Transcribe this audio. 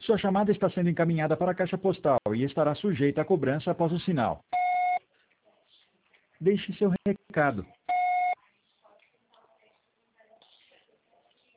Sua chamada está sendo encaminhada para a caixa postal e estará sujeita a cobrança após o sinal. Deixe seu recado.